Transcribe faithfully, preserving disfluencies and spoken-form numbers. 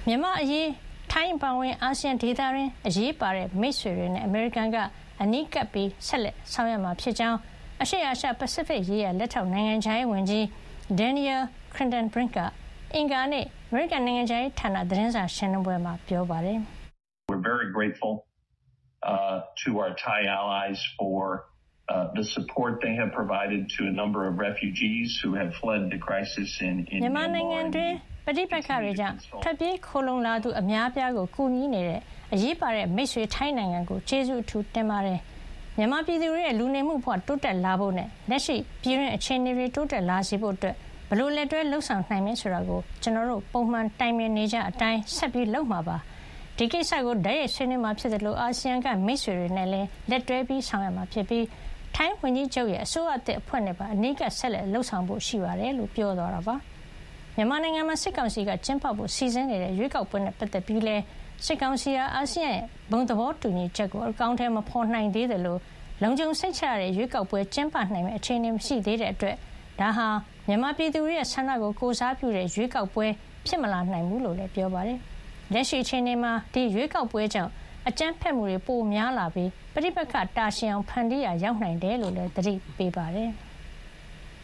မြန်မာအရေးထိုင်းပါဝင်အာဆီယံဒေသတွင်းအရေးပါတဲ့မိတ်ဆွေတွေနဲ့အမေရိကန်ကအနီးကပ်ပြီးဆက်လက်ဆောင်ရွက်မှာဖြစ်ကြောင်းအရှေ့အာရှပစိဖိတ်ရေးရာလက်ထောက်နိုင်ငံခြားရေးဝန်ကြီး Daniel Kritenbrink ကအင်္ဂါနေ့အမေရိကန်နိုင်ငံခြားရေးဌာနသတင်းစာရှင်းလင်းပွဲမှာပြောပါတယ်။ We're very grateful uh, to our Thai allies for uh, the support they have provided to a number of refugees who have fled the crisis in, in Myanmar. မြန်မာနိုင်ငံတွင်ပဋိပက္ခတွေကြောင့်ထွက်ပြေးခိုလှုံလာသူအများအပြားကိုကူညီနေတဲ့အရေးပါတဲ့မိတ်ဆွေထိုင်းနိုင်ငံကိုကျေးဇူးအထူးတင်ပါတယ်။မြန်မာပြည်သူတွေရဲ့လူနေမှုဘဝတိုးတက်လာဖို့နဲ့လက်ရှိပြည်တွင်းအခြေအနေတွေတိုးတက်လာစေဖို့အတွက်ဘယ်လိုလက်တွဲလှုပ်ဆောင်နိုင်မလဲဆိုတာကိုကျွန်တော်တို့ပုံမှန်တိုင်ပင်နေကြအတိုင်းဆက်ပြီးလုပ်မှာပါ။ဒီကိစ္စကိုဓာတ်ရိုက်ဆွေးနွေးမှာဖြစ်တယ်လို့အာဆီယံကမိတ်ဆွေတွေနဲ့လည်းလက်တွဲပြီးဆောင်ရွက်မှာဖြစ်ပြီးထိုင်းဝန်ကြီးချုပ်ရဲ့အစိုးရအသစ်အဖွဲ့နဲ့ပါအနီးကပ်ဆက်လက်လှုပ်ဆောင်ဖို့ရှိပါတယ်လို့ပြောသွားတာပါ။မြန်မာနိုင်ငံမှာစစ်ကောင်စီကကျင်းပဖို့စီစဉ်နေတဲ့ရွေးကောက်ပွဲနဲ့ပတ်သက်ပြီးလဲစစ်ကောင်စီဟာအာဆီယံရဲ့ဘုံသဘောတူညီချက်ကိုအကောင့်ထဲမဖော်နိုင်သေးတယ်လို့လုံခြုံစိတ်ချရတဲ့ရွေးကောက်ပွဲကျင်းပနိုင်မယ့်အခြေအနေမရှိသေးတဲ့အတွက်ဒါဟာမြန်မာပြည်သူတွေရဲ့ဆန္ဒကိုကိုစားပြုတဲ့ရွေးကောက်ပွဲဖြစ်မလာနိုင်ဘူးလို့လည်းပြောပါတယ်။လက်ရှိအခြေအနေမှာဒီရွေးကောက်ပွဲကြောင့်အကြမ်းဖက်မှုတွေပိုများလာပြီးပဋိပက္ခတာရှည်အောင်ဖန်တီးရရောက်နိုင်တယ်လို့လည်းသတိပေးပါတယ်။